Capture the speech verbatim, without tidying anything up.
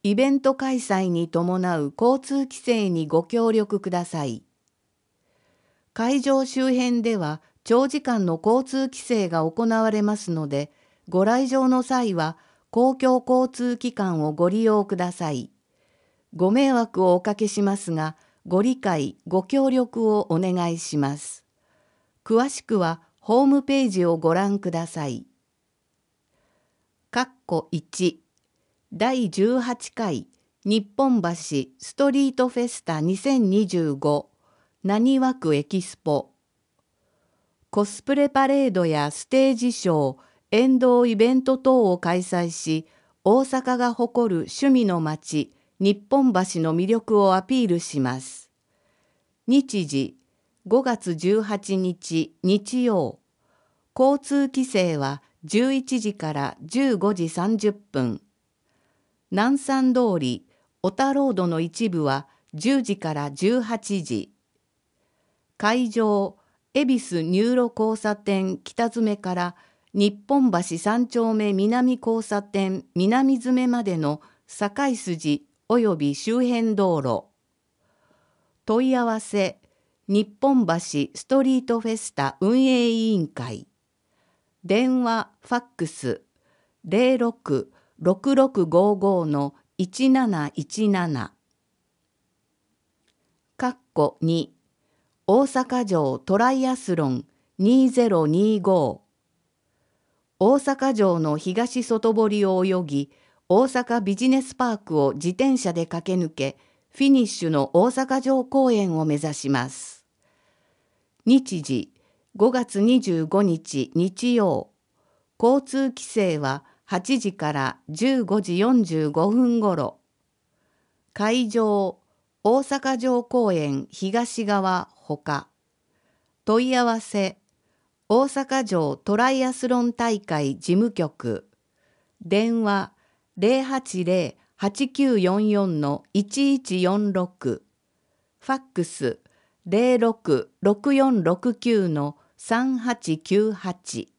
イベント開催に伴う交通規制にご協力ください。会場周辺では長時間の交通規制が行われますので、ご来場の際は公共交通機関をご利用ください。ご迷惑をおかけしますが、ご理解、ご協力をお願いします。詳しくはホームページをご覧ください。いちだいじゅうはちかい日本橋ストリートフェスタにせんにじゅうご浪速区エキスポ。コスプレパレードやステージショー、沿道イベント等を開催し、大阪が誇る趣味の街、日本橋の魅力をアピールします。日時、ごがつじゅうはちにち日曜。交通規制はじゅういちじからじゅうごじさんじゅっぷん。南山通り、小田ロードの一部はじゅうじからじゅうはちじ。会場、恵比寿ニューロ交差点北詰から日本橋三丁目南交差点南詰までの境筋及び周辺道路。問い合わせ、日本橋ストリートフェスタ運営委員会。電話、ファックス、ゼロろく ろくろくごご のいちなないちなな。に大阪城トライアスロンにせんにじゅうご。大阪城の東外堀を泳ぎ、大阪ビジネスパークを自転車で駆け抜け、フィニッシュの大阪城公園を目指します。日時、ごがつにじゅうごにち日曜。交通規制ははちじからじゅうごじよんじゅうごふんごろ。会場、大阪城公園東側ほか。問い合わせ、大阪城トライアスロン大会事務局。電話、ゼロはちゼロ はちきゅうよんよん のいちいちよんろく。ファックス、ゼロろく ろくよんろくきゅう のさんはちきゅうはち。